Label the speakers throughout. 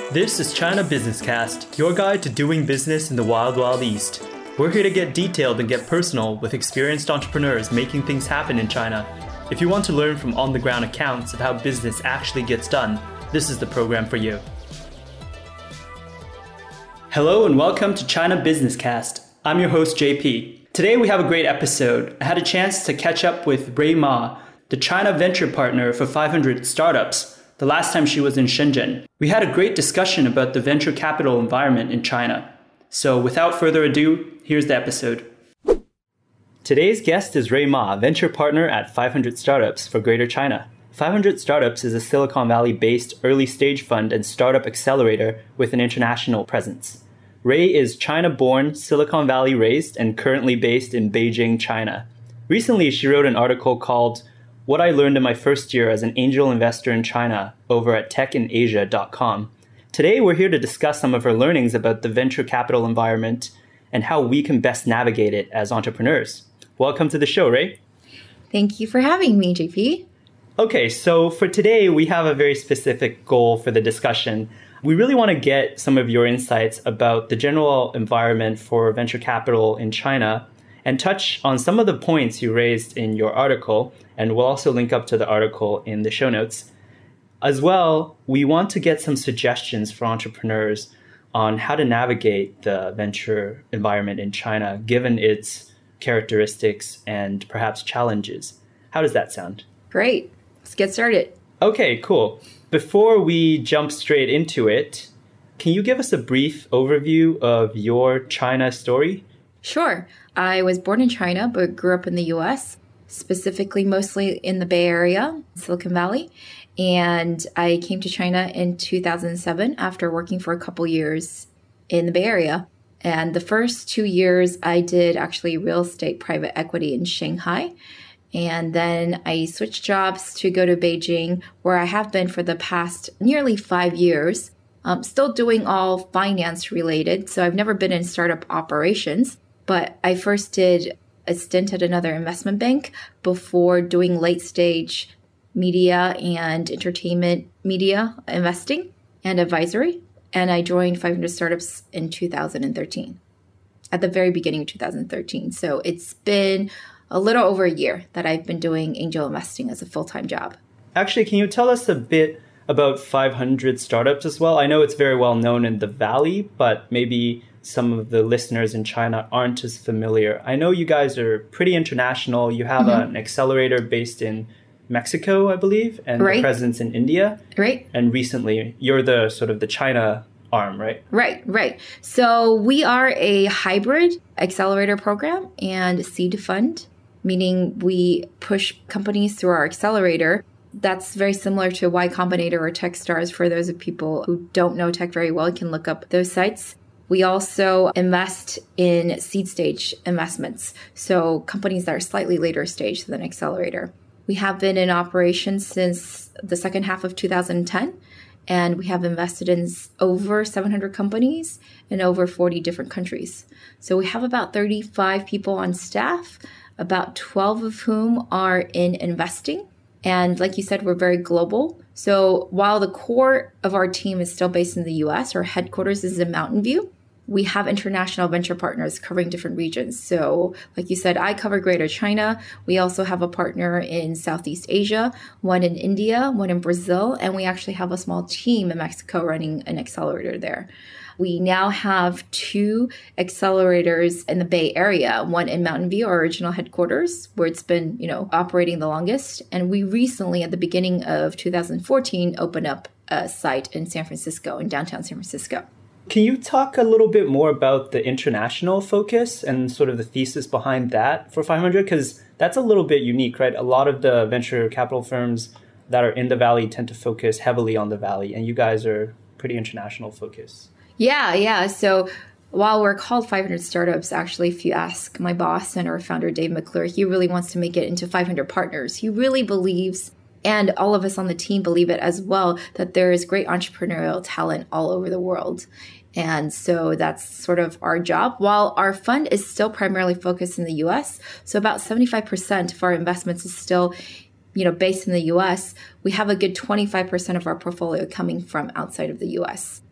Speaker 1: This is China Business Cast, your guide to doing business in the wild, wild east. We're here to get detailed and get personal with experienced entrepreneurs making things happen in China. If you want to learn from on-the-ground accounts of how business actually gets done, this is the program for you. Hello and welcome to China Business Cast. I'm your host, JP. Today we have a great episode. I had a chance to catch up with Ray Ma, the China venture partner for 500 Startups, the last time she was in Shenzhen. We had a great discussion about the venture capital environment in China. So without further ado, here's the episode. Today's guest is Ray Ma, venture partner at 500 Startups for Greater China. 500 Startups is a Silicon Valley-based early-stage fund and startup accelerator with an international presence. Ray is China-born, Silicon Valley-raised, and currently based in Beijing, China. Recently, she wrote an article called What I Learned in My First Year as an Angel Investor in China over at techinasia.com. Today, we're here to discuss some of her learnings about the venture capital environment and how we can best navigate it as entrepreneurs. Welcome to the show, Ray.
Speaker 2: Thank you for having me, JP.
Speaker 1: Okay, so for today, we have a very specific goal for the discussion. We really want to get some of your insights about the general environment for venture capital in China and touch on some of the points you raised in your article, and we'll also link up to the article in the show notes. As well, we want to get some suggestions for entrepreneurs on how to navigate the venture environment in China, given its characteristics and perhaps challenges. How does that sound?
Speaker 2: Great. Let's get started.
Speaker 1: Okay, cool. Before we jump straight into it, can you give us a brief overview of your China story?
Speaker 2: Sure. I was born in China, but grew up in the US, specifically mostly in the Bay Area, Silicon Valley. And I came to China in 2007 after working for a couple years in the Bay Area. And the first 2 years, I did actually real estate private equity in Shanghai. And then I switched jobs to go to Beijing, where I have been for the past nearly 5 years. Still doing all finance related. So I've never been in startup operations, but I first did a stint at another investment bank before doing late stage media and entertainment media investing and advisory. And I joined 500 Startups in 2013, at the very beginning of 2013. So it's been a little over a year that I've been doing angel investing as a full-time job.
Speaker 1: Actually, can you tell us a bit about 500 Startups as well? I know it's very well known in the Valley, but maybe some of the listeners in China aren't as familiar. I know you guys are pretty international. You have an accelerator based in Mexico, I believe, and a presence in India.
Speaker 2: Right.
Speaker 1: And recently, you're the sort of the China arm, right?
Speaker 2: Right. So we are a hybrid accelerator program and seed fund, meaning we push companies through our accelerator. That's very similar to Y Combinator or Techstars. For those of people who don't know tech very well, you can look up those sites. We also invest in seed stage investments, so companies that are slightly later stage than accelerator. We have been in operation since the second half of 2010, and we have invested in over 700 companies in over 40 different countries. So we have about 35 people on staff, about 12 of whom are in investing. And like you said, we're very global. So while the core of our team is still based in the US, our headquarters is in Mountain View, we have international venture partners covering different regions. So like you said, I cover Greater China. We also have a partner in Southeast Asia, one in India, one in Brazil, and we actually have a small team in Mexico running an accelerator there. We now have 2 accelerators in the Bay Area, one in Mountain View, our original headquarters, where it's been, operating the longest. And we recently, at the beginning of 2014, opened up a site in San Francisco, in downtown San Francisco.
Speaker 1: Can you talk a little bit more about the international focus and sort of the thesis behind that for 500? Because that's a little bit unique, right? A lot of the venture capital firms that are in the Valley tend to focus heavily on the Valley, and you guys are pretty international focused.
Speaker 2: Yeah. So while we're called 500 Startups, actually, if you ask my boss and our founder, Dave McClure, he really wants to make it into 500 partners. He really believes, and all of us on the team believe it as well, that there is great entrepreneurial talent all over the world. And so that's sort of our job. While our fund is still primarily focused in the US, so about 75% of our investments is still, based in the US, we have a good 25% of our portfolio coming from outside of the US.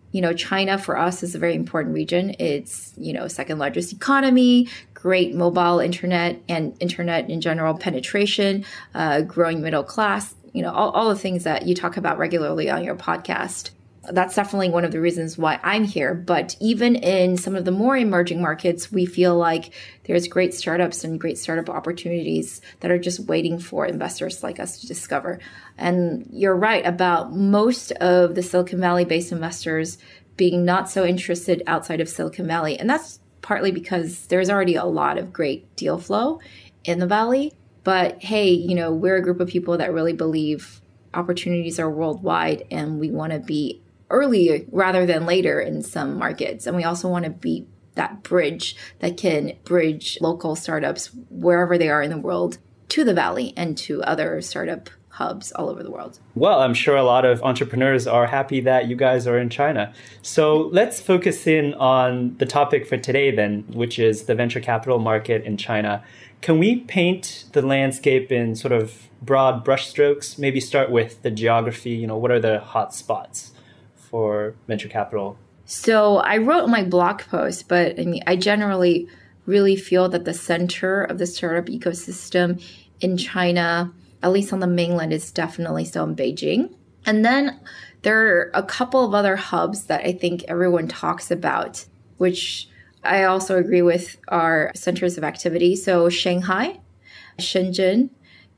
Speaker 2: China for us is a very important region. It's, second largest economy, great mobile internet and internet in general penetration, growing middle class, all the things that you talk about regularly on your podcast. That's definitely one of the reasons why I'm here. But even in some of the more emerging markets, we feel like there's great startups and great startup opportunities that are just waiting for investors like us to discover. And you're right about most of the Silicon Valley-based investors being not so interested outside of Silicon Valley. And that's partly because there's already a lot of great deal flow in the Valley. But hey, we're a group of people that really believe opportunities are worldwide, and we want to be early rather than later in some markets. And we also want to be that bridge that can bridge local startups wherever they are in the world to the Valley and to other startup hubs all over the world.
Speaker 1: Well, I'm sure a lot of entrepreneurs are happy that you guys are in China. So let's focus in on the topic for today then, which is the venture capital market in China. Can we paint the landscape in sort of broad brushstrokes? Maybe start with the geography. What are the hot spots for venture capital?
Speaker 2: So I wrote my blog post, but I generally really feel that the center of the startup ecosystem in China, at least on the mainland, is definitely still in Beijing. And then there are a couple of other hubs that I think everyone talks about, which I also agree with are centers of activity. So Shanghai, Shenzhen,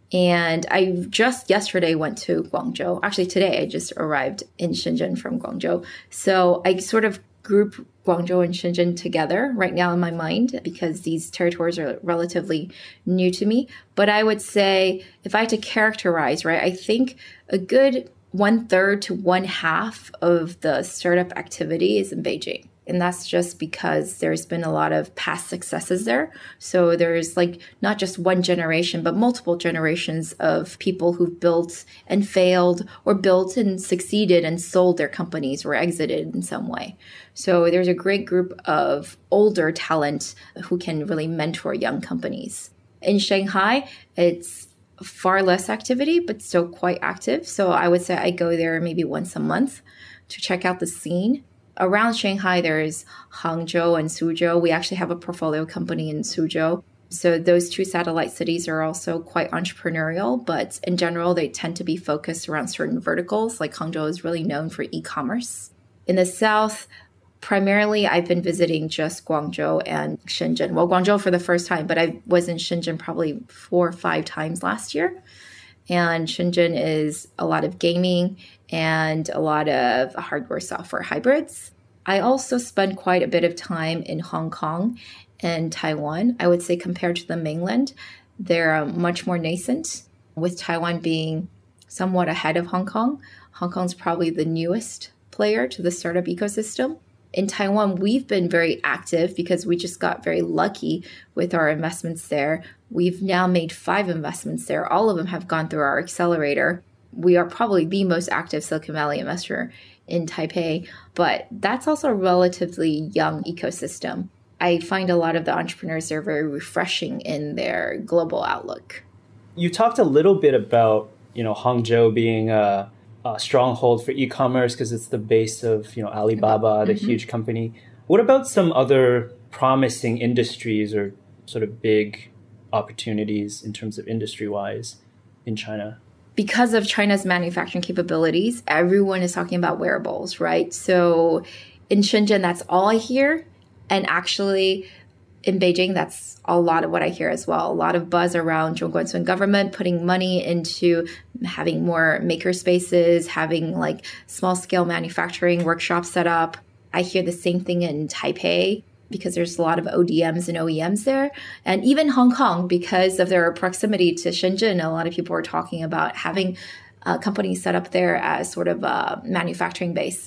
Speaker 2: and I just yesterday went to Guangzhou. Actually, today I just arrived in Shenzhen from Guangzhou. So I sort of group Guangzhou and Shenzhen together right now in my mind because these territories are relatively new to me. But I would say if I had to characterize, right, I think a good 1/3 to 1/2 of the startup activity is in Beijing. And that's just because there's been a lot of past successes there. So there's not just one generation, but multiple generations of people who've built and failed or built and succeeded and sold their companies or exited in some way. So there's a great group of older talent who can really mentor young companies. In Shanghai, it's far less activity, but still quite active. So I would say I go there maybe once a month to check out the scene. Around Shanghai, there's Hangzhou and Suzhou. We actually have a portfolio company in Suzhou. So those two satellite cities are also quite entrepreneurial, but in general, they tend to be focused around certain verticals. Like Hangzhou is really known for e-commerce. In the south, primarily, I've been visiting just Guangzhou and Shenzhen. Well, Guangzhou for the first time, but I was in Shenzhen probably 4 or 5 times last year. And Shenzhen is a lot of gaming and a lot of hardware software hybrids. I also spent quite a bit of time in Hong Kong and Taiwan. I would say compared to the mainland, they're much more nascent, with Taiwan being somewhat ahead of Hong Kong. Hong Kong's probably the newest player to the startup ecosystem. In Taiwan, we've been very active because we just got very lucky with our investments there. We've now made 5 investments there. All of them have gone through our accelerator. We are probably the most active Silicon Valley investor in Taipei, but that's also a relatively young ecosystem. I find a lot of the entrepreneurs there very refreshing in their global outlook.
Speaker 1: You talked a little bit about, Hangzhou being a stronghold for e-commerce because it's the base of, Alibaba, the huge company. What about some other promising industries or sort of big opportunities in terms of industry-wise in China?
Speaker 2: Because of China's manufacturing capabilities, everyone is talking about wearables, right? So in Shenzhen, that's all I hear. And actually, in Beijing, that's a lot of what I hear as well. A lot of buzz around Zhongguancun government putting money into having more maker spaces, having small scale manufacturing workshops set up. I hear the same thing in Taipei because there's a lot of ODMs and OEMs there. And even Hong Kong, because of their proximity to Shenzhen, a lot of people are talking about having companies set up there as sort of a manufacturing base.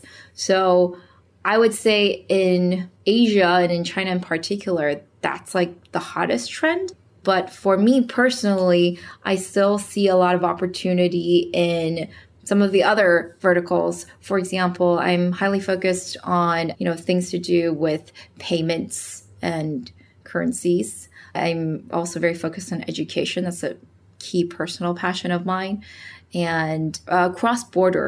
Speaker 2: So I would say in Asia and in China in particular, that's the hottest trend. But for me personally, I still see a lot of opportunity in some of the other verticals. For example, I'm highly focused on, things to do with payments and currencies. I'm also very focused on education. That's a key personal passion of mine. And cross-border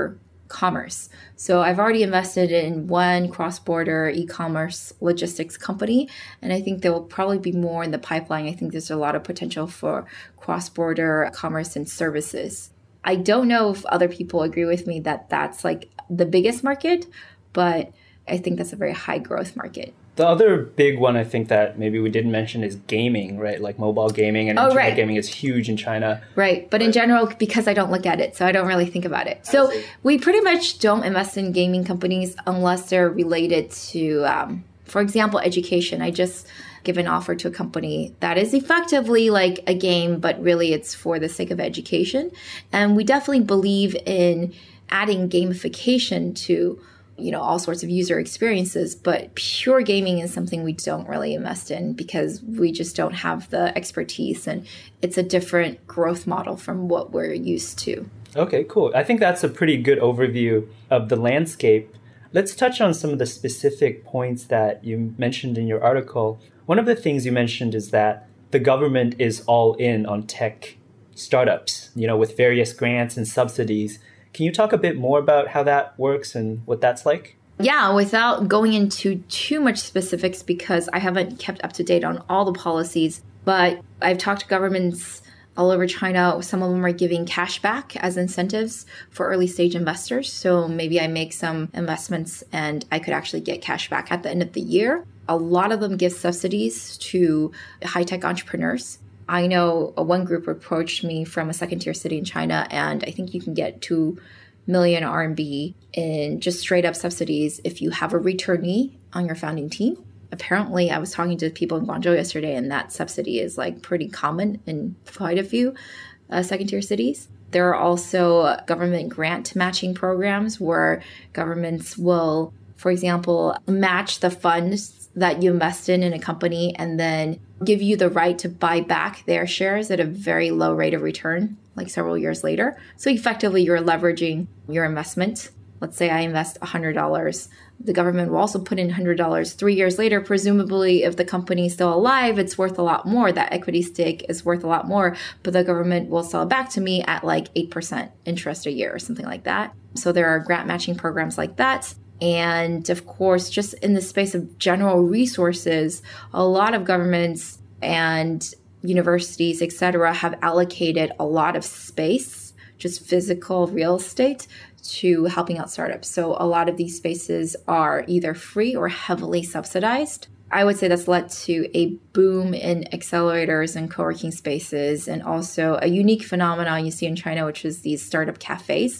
Speaker 2: commerce. So I've already invested in one cross-border e-commerce logistics company, and I think there will probably be more in the pipeline. I think there's a lot of potential for cross-border commerce and services. I don't know if other people agree with me that that's like the biggest market, but I think that's a very high growth market.
Speaker 1: The other big one I think that maybe we didn't mention is gaming, right? Like mobile gaming and internet gaming is huge in China.
Speaker 2: Right. But in general, because I don't look at it, so I don't really think about it. So we pretty much don't invest in gaming companies unless they're related to, for example, education. I just give an offer to a company that is effectively like a game, but really it's for the sake of education. And we definitely believe in adding gamification to all sorts of user experiences, but pure gaming is something we don't really invest in because we just don't have the expertise and it's a different growth model from what we're used to.
Speaker 1: Okay, cool. I think that's a pretty good overview of the landscape. Let's touch on some of the specific points that you mentioned in your article. One of the things you mentioned is that the government is all in on tech startups, with various grants and subsidies. Can you talk a bit more about how that works and what that's like?
Speaker 2: Yeah, without going into too much specifics because I haven't kept up to date on all the policies, but I've talked to governments all over China. Some of them are giving cash back as incentives for early stage investors. So maybe I make some investments and I could actually get cash back at the end of the year. A lot of them give subsidies to high-tech entrepreneurs. I know one group approached me from a second-tier city in China, and I think you can get 2 million RMB in just straight-up subsidies if you have a returnee on your founding team. Apparently, I was talking to people in Guangzhou yesterday, and that subsidy is like pretty common in quite a few second-tier cities. There are also government grant matching programs where governments will, for example, match the funds that you invest in a company and then give you the right to buy back their shares at a very low rate of return, like several years later. So effectively, you're leveraging your investment. Let's say I invest $100. The government will also put in $100 3 years later. Presumably, if the company is still alive, it's worth a lot more. That equity stake is worth a lot more, but the government will sell it back to me at like 8% interest a year or something like that. So there are grant matching programs like that. And of course, just in the space of general resources, a lot of governments and universities, et cetera, have allocated a lot of space, just physical real estate, to helping out startups. So a lot of these spaces are either free or heavily subsidized. I would say that's led to a boom in accelerators and co-working spaces, and also a unique phenomenon you see in China, which is these startup cafes.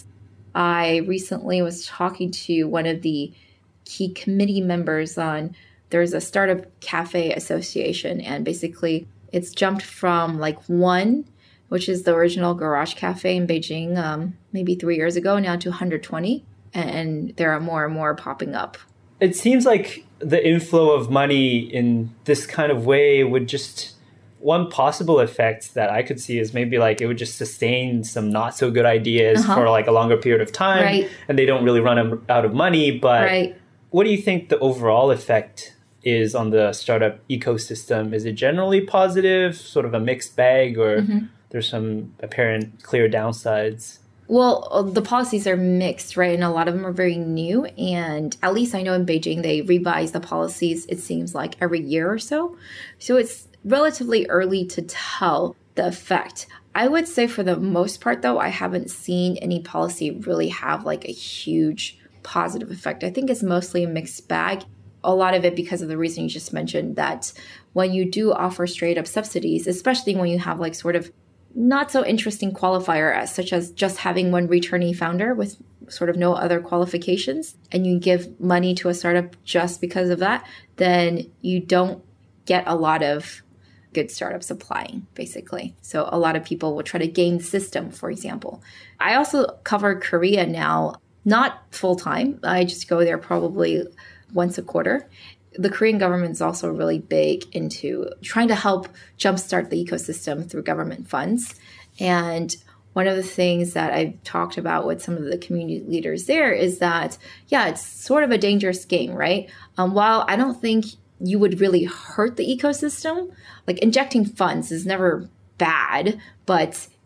Speaker 2: I recently was talking to one of the key committee members on, there's a startup cafe association, and basically it's jumped from like one, which is the original garage cafe in Beijing maybe 3 years ago, now to 120. And there are more and more popping up.
Speaker 1: It seems like the inflow of money in this kind of way would just... One possible effect that I could see is maybe like it would just sustain some not so good ideas for like a longer period of time.
Speaker 2: Right.
Speaker 1: And they don't really run out of money. But what do you think the overall effect is on the startup ecosystem? Is it generally positive, sort of a mixed bag, or there's some apparent clear downsides?
Speaker 2: Well, the policies are mixed, right? And a lot of them are very new. And at least I know in Beijing, they revise the policies, it seems like every year or so. So it's relatively early to tell the effect. I would say for the most part, though, I haven't seen any policy really have like a huge positive effect. I think it's mostly a mixed bag. A lot of it because of the reason you just mentioned, that when you do offer straight up subsidies, especially when you have like sort of not so interesting qualifier such as just having one returnee founder with sort of no other qualifications, and you give money to a startup just because of that, then you don't get a lot of good startups applying, basically. So a lot of people will try to game the system, for example. I also cover Korea now, not full time. I just go there probably once a quarter. The Korean government is also really big into trying to help jumpstart the ecosystem through government funds. And one of the things that I've talked about with some of the community leaders there is that, yeah, it's sort of a dangerous game, right? While I don't think you would really hurt the ecosystem, like injecting funds is never bad, but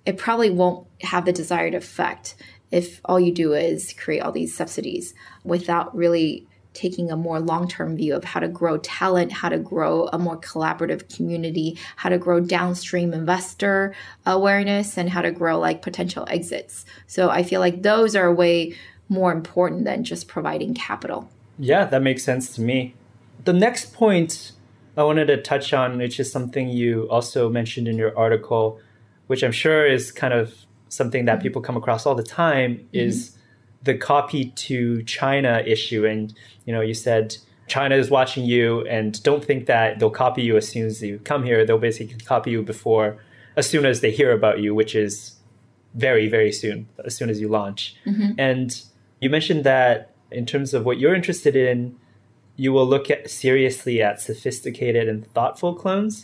Speaker 2: it probably won't have the desired effect if all you do is create all these subsidies without really taking a more long-term view of how to grow talent, how to grow a more collaborative community, how to grow downstream investor awareness, and how to grow like potential exits. So I feel like those are way more important than just providing capital.
Speaker 1: Yeah, that makes sense to me. The next point I wanted to touch on, which is something you also mentioned in your article, which I'm sure is kind of something that people come across all the time, is the copy to China issue. And, you said China is watching you, and don't think that they'll copy you as soon as you come here. They'll basically copy you as soon as they hear about you, which is very, very soon, as soon as you launch. And you mentioned that in terms of what you're interested in, you will look seriously at sophisticated and thoughtful clones.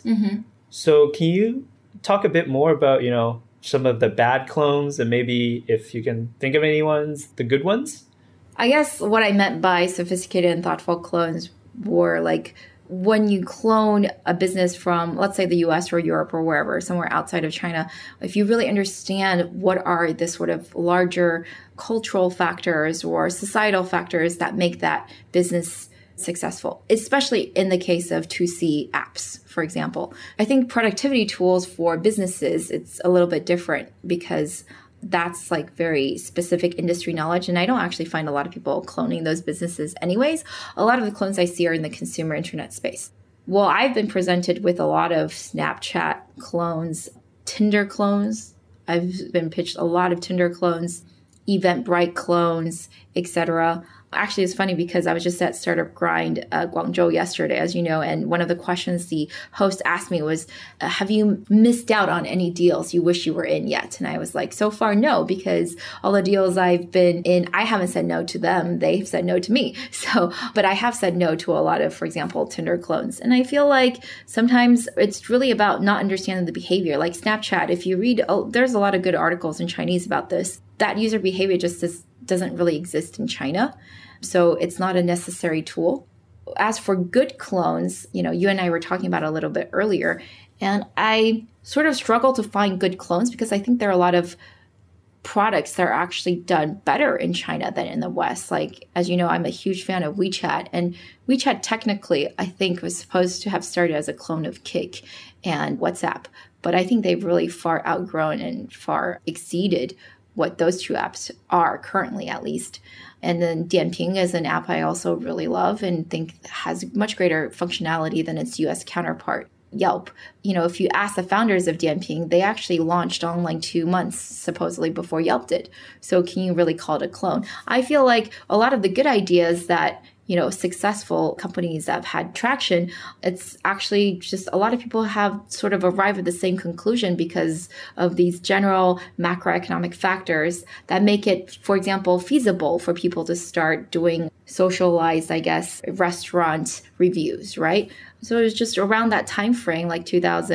Speaker 1: So can you talk a bit more about, some of the bad clones, and maybe if you can think of any ones, the good ones?
Speaker 2: I guess what I meant by sophisticated and thoughtful clones were like when you clone a business from, let's say, the US or Europe or wherever, somewhere outside of China, if you really understand what are the sort of larger cultural factors or societal factors that make that business successful, especially in the case of 2C apps, for example. I think productivity tools for businesses, it's a little bit different because that's like very specific industry knowledge. And I don't actually find a lot of people cloning those businesses anyways. A lot of the clones I see are in the consumer internet space. Well, I've been presented with a lot of Snapchat clones, Tinder clones. I've been pitched a lot of Tinder clones, Eventbrite clones, etc. Actually, it's funny because I was just at Startup Grind Guangzhou yesterday, as you know, and one of the questions the host asked me was, have you missed out on any deals you wish you were in yet? And I was like, so far, no, because all the deals I've been in, I haven't said no to them. They've said no to me. But I have said no to a lot of, for example, Tinder clones. And I feel like sometimes it's really about not understanding the behavior. Like Snapchat, if you read, there's a lot of good articles in Chinese about this. That user behavior just doesn't really exist in China. So it's not a necessary tool. As for good clones, you and I were talking about it a little bit earlier, and I sort of struggle to find good clones because I think there are a lot of products that are actually done better in China than in the West. Like, as you know, I'm a huge fan of WeChat, and WeChat technically, I think, was supposed to have started as a clone of Kik and WhatsApp. But I think they've really far outgrown and far exceeded what those two apps are currently, at least. And then Dianping is an app I also really love and think has much greater functionality than its US counterpart, Yelp. If you ask the founders of Dianping, they actually launched online 2 months supposedly before Yelp did. So can you really call it a clone? I feel like a lot of the good ideas that successful companies that have had traction, it's actually just a lot of people have sort of arrived at the same conclusion because of these general macroeconomic factors that make it, for example, feasible for people to start doing socialized, restaurant reviews, right? So it was just around that time frame, like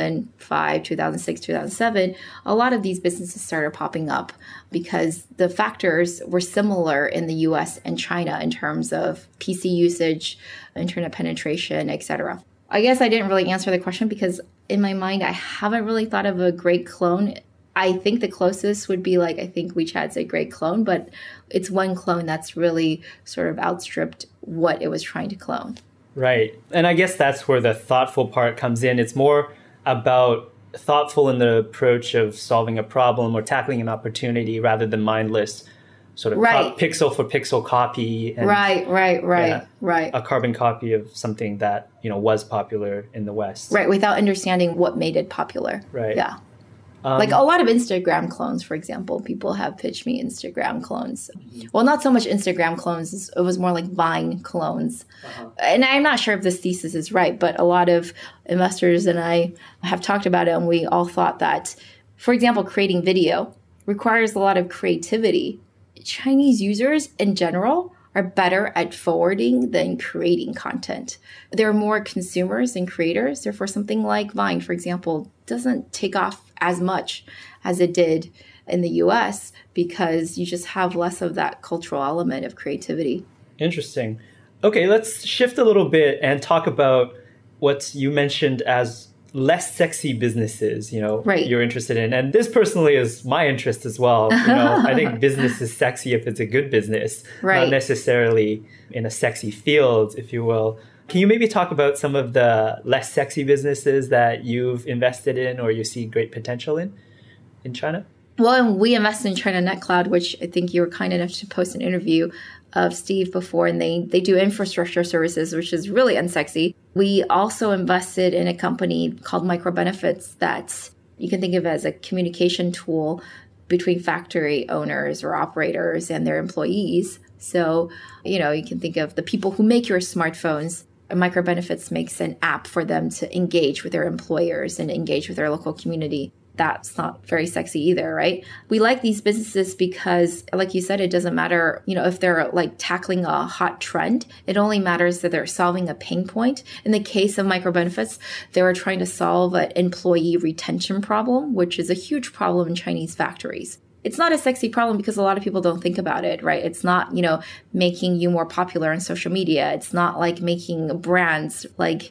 Speaker 2: 2005, 2006, 2007, a lot of these businesses started popping up because the factors were similar in the US and China in terms of PC usage, internet penetration, etc. I guess I didn't really answer the question because in my mind, I haven't really thought of a great clone. I think the closest would be I think WeChat's a great clone, but it's one clone that's really sort of outstripped what it was trying to clone.
Speaker 1: Right. And I guess that's where the thoughtful part comes in. It's more about thoughtful in the approach of solving a problem or tackling an opportunity rather than mindless sort of pixel for pixel copy. And,
Speaker 2: right.
Speaker 1: A carbon copy of something that, was popular in the West.
Speaker 2: Right. Without understanding what made it popular.
Speaker 1: Right.
Speaker 2: Yeah. Like a lot of Instagram clones, for example, people have pitched me Instagram clones. Well, not so much Instagram clones. It was more like Vine clones. And I'm not sure if this thesis is right, but a lot of investors and I have talked about it, and we all thought that, for example, creating video requires a lot of creativity. Chinese users in general are better at forwarding than creating content. There are more consumers than creators. Therefore, something like Vine, for example, doesn't take off as much as it did in the US because you just have less of that cultural element of creativity.
Speaker 1: Interesting. Okay, let's shift a little bit and talk about what you mentioned as less sexy businesses,
Speaker 2: Right.
Speaker 1: you're interested in. And this personally is my interest as well. I think business is sexy if it's a good business,
Speaker 2: Right.
Speaker 1: not necessarily in a sexy field, if you will. Can you maybe talk about some of the less sexy businesses that you've invested in or you see great potential in China?
Speaker 2: Well, we invested in China Net Cloud, which I think you were kind enough to post an interview of Steve before, and they do infrastructure services, which is really unsexy. We also invested in a company called Micro Benefits that you can think of as a communication tool between factory owners or operators and their employees. So, you can think of the people who make your smartphones. Micro Benefits makes an app for them to engage with their employers and engage with their local community. That's not very sexy either, right? We like these businesses because, like you said, it doesn't matter, if they're like tackling a hot trend. It only matters that they're solving a pain point. In the case of Micro Benefits, they were trying to solve an employee retention problem, which is a huge problem in Chinese factories. It's not a sexy problem because a lot of people don't think about it, right? It's not, making you more popular on social media. It's not like making brands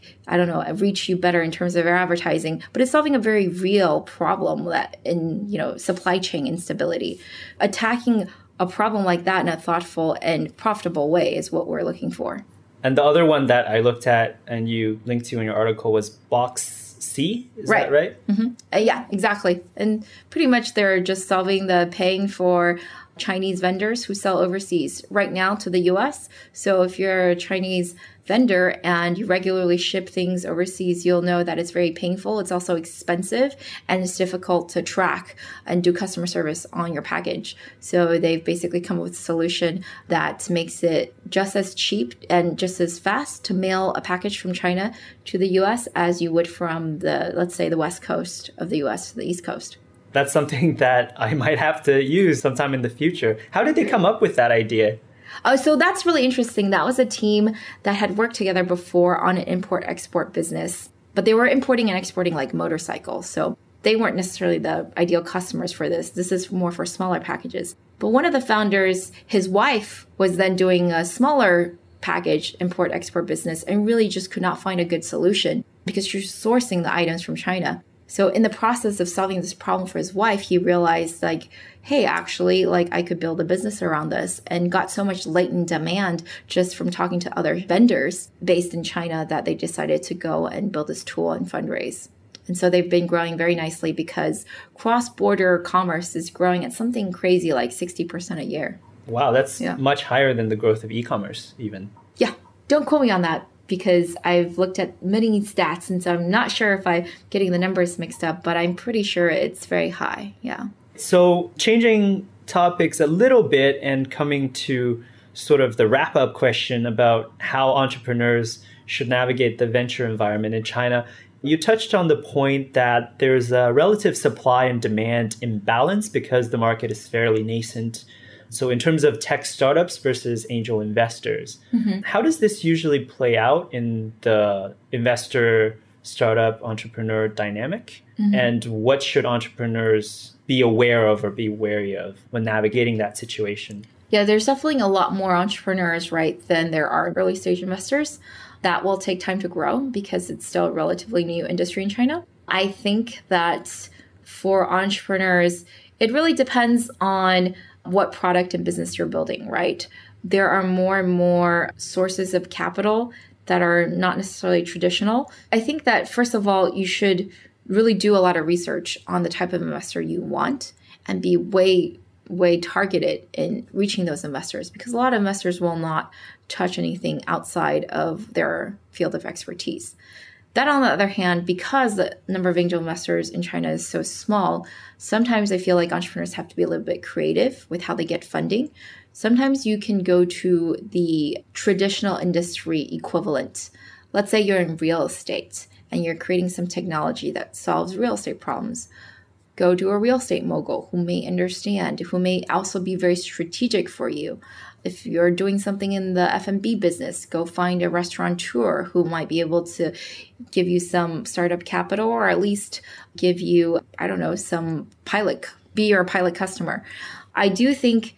Speaker 2: reach you better in terms of their advertising, but it's solving a very real problem that in, supply chain instability. Attacking a problem like that in a thoughtful and profitable way is what we're looking for.
Speaker 1: And the other one that I looked at and you linked to in your article was Box C, is
Speaker 2: right.
Speaker 1: that right?
Speaker 2: Mm-hmm. Yeah, exactly. And pretty much they're just solving the paying for Chinese vendors who sell overseas right now to the US. So if you're a Chinese vendor and you regularly ship things overseas, you'll know that it's very painful. It's also expensive and it's difficult to track and do customer service on your package. So they've basically come up with a solution that makes it just as cheap and just as fast to mail a package from China to the US as you would from let's say the West Coast of the US to the East Coast.
Speaker 1: That's something that I might have to use sometime in the future. How did they come up with that idea?
Speaker 2: So that's really interesting. That was a team that had worked together before on an import-export business, but they were importing and exporting like motorcycles. So they weren't necessarily the ideal customers for this. This is more for smaller packages. But one of the founders, his wife, was then doing a smaller package import-export business and really just could not find a good solution because she was sourcing the items from China. So in the process of solving this problem for his wife, he realized hey, actually, I could build a business around this, and got so much latent demand just from talking to other vendors based in China that they decided to go and build this tool and fundraise. And so they've been growing very nicely because cross-border commerce is growing at something crazy like 60% a year.
Speaker 1: Wow, that's much higher than the growth of e-commerce even.
Speaker 2: Yeah, don't quote me on that, because I've looked at many stats, and so I'm not sure if I'm getting the numbers mixed up, but I'm pretty sure it's very high. Yeah.
Speaker 1: So changing topics a little bit and coming to sort of the wrap-up question about how entrepreneurs should navigate the venture environment in China, you touched on the point that there's a relative supply and demand imbalance because the market is fairly nascent. So in terms of tech startups versus angel investors, how does this usually play out in the investor startup entrepreneur dynamic? And what should entrepreneurs be aware of or be wary of when navigating that situation?
Speaker 2: Yeah, there's definitely a lot more entrepreneurs, right, than there are early stage investors. That will take time to grow because it's still a relatively new industry in China. I think that for entrepreneurs, it really depends on what product and business you're building, right? There are more and more sources of capital that are not necessarily traditional. I think that, first of all, you should really do a lot of research on the type of investor you want and be way targeted in reaching those investors, because a lot of investors will not touch anything outside of their field of expertise. That, on the other hand, because the number of angel investors in China is so small, sometimes I feel like entrepreneurs have to be a little bit creative with how they get funding. Sometimes you can go to the traditional industry equivalent. Let's say you're in real estate and you're creating some technology that solves real estate problems. Go to a real estate mogul who may understand, who may also be very strategic for you. If you're doing something in the F&B business, go find a restaurateur who might be able to give you some startup capital, or at least give you, some pilot, be your pilot customer. I do think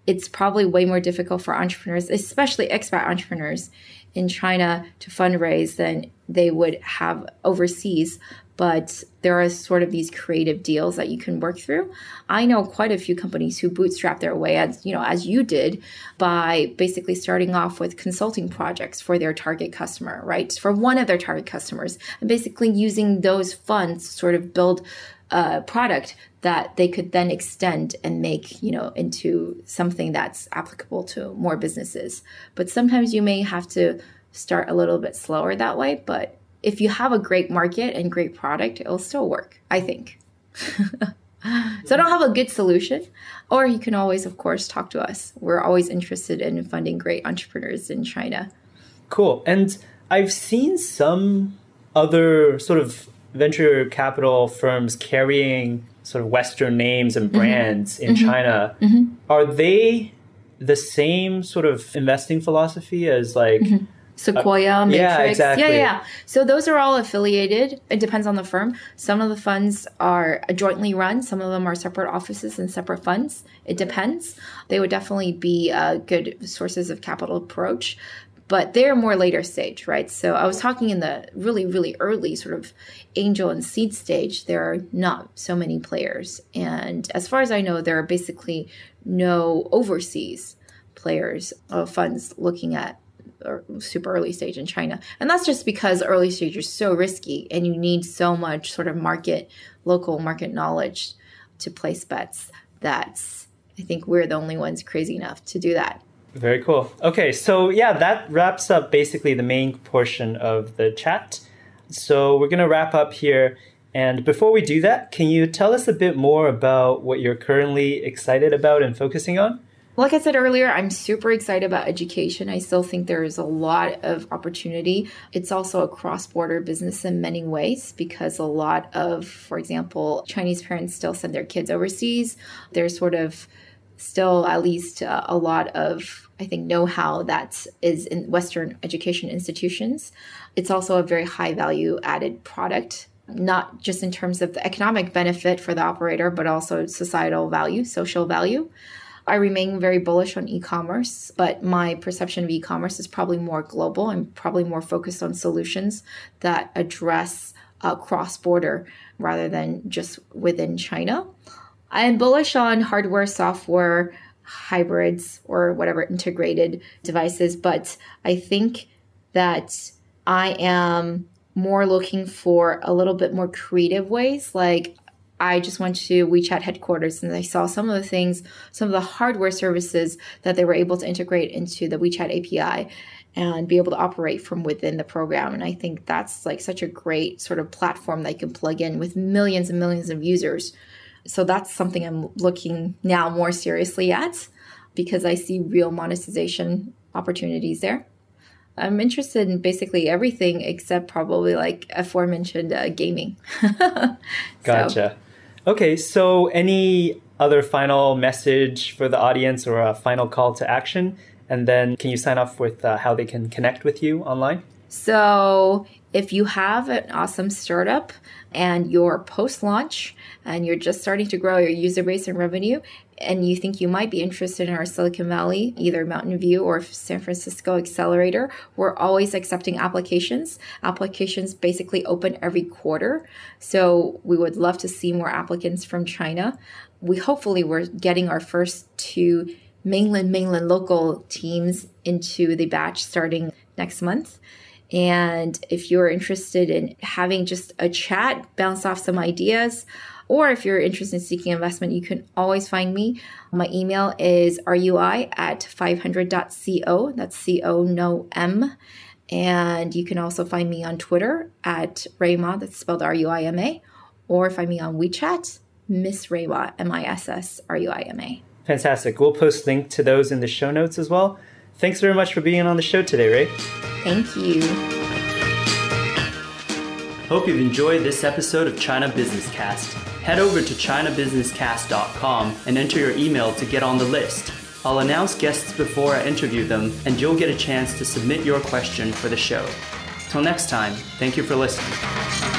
Speaker 2: it's probably way more difficult for entrepreneurs, especially expat entrepreneurs in China, to fundraise than they would have overseas. But there are sort of these creative deals that you can work through. I know quite a few companies who bootstrap their way, as you did, by basically starting off with consulting projects for their target customer, right? For one of their target customers, and basically using those funds to sort of build a product that they could then extend and make, into something that's applicable to more businesses. But sometimes you may have to start a little bit slower that way. But if you have a great market and great product, it'll still work, I think. So I don't have a good solution. Or you can always, of course, talk to us. We're always interested in funding great entrepreneurs in China.
Speaker 1: Cool. And I've seen some other sort of venture capital firms carrying sort of Western names and brands in China. Are they the same sort of investing philosophy as like
Speaker 2: Sequoia, Matrix?
Speaker 1: Yeah, exactly.
Speaker 2: Yeah. So those are all affiliated. It depends on the firm. Some of the funds are jointly run. Some of them are separate offices and separate funds. It depends. They would definitely be good sources of capital approach. But they're more later stage, right? So I was talking in the really, really early sort of angel and seed stage, there are not so many players. And as far as I know, there are basically no overseas players of funds looking at super early stage in China. And that's just because early stage is so risky and you need so much sort of local market knowledge to place bets. I think we're the only ones crazy enough to do that.
Speaker 1: Very cool. Okay, so yeah, that wraps up basically the main portion of the chat. So we're going to wrap up here. And before we do that, can you tell us a bit more about what you're currently excited about and focusing on?
Speaker 2: Like I said earlier, I'm super excited about education. I still think there is a lot of opportunity. It's also a cross-border business in many ways because a lot of, for example, Chinese parents still send their kids overseas. There's sort of still at least a lot of, I think, know-how that is in Western education institutions. It's also a very high value added product, not just in terms of the economic benefit for the operator, but also societal value, social value. I remain very bullish on e-commerce, but my perception of e-commerce is probably more global and probably more focused on solutions that address cross-border rather than just within China. I'm bullish on hardware, software, hybrids, or whatever integrated devices, but I think that I am more looking for a little bit more creative ways. Like I just went to WeChat headquarters and I saw some of the hardware services that they were able to integrate into the WeChat API and be able to operate from within the program. And I think that's like such a great sort of platform that you can plug in with millions and millions of users. So that's something I'm looking now more seriously at because I see real monetization opportunities there. I'm interested in basically everything except probably like aforementioned gaming.
Speaker 1: Gotcha. Okay, so any other final message for the audience or a final call to action? And then can you sign off with how they can connect with you online?
Speaker 2: So if you have an awesome startup and you're post-launch and you're just starting to grow your user base and revenue, and you think you might be interested in our Silicon Valley, either Mountain View or San Francisco Accelerator, we're always accepting applications. Applications basically open every quarter. So we would love to see more applicants from China. We're getting our first 2 mainland local teams into the batch starting next month. And if you're interested in having just a chat, bounce off some ideas, or if you're interested in seeking investment, you can always find me. My email is rui@500.co. That's C-O, no M. And you can also find me on Twitter at Ruima, that's spelled R-U-I-M-A, or find me on WeChat, Miss Ruima, MISS-RUIMA.
Speaker 1: Fantastic. We'll post links to those in the show notes as well. Thanks very much for being on the show today, Ray.
Speaker 2: Thank you.
Speaker 1: Hope you've enjoyed this episode of China Business Cast. Head over to chinabusinesscast.com and enter your email to get on the list. I'll announce guests before I interview them, and you'll get a chance to submit your question for the show. Till next time, thank you for listening.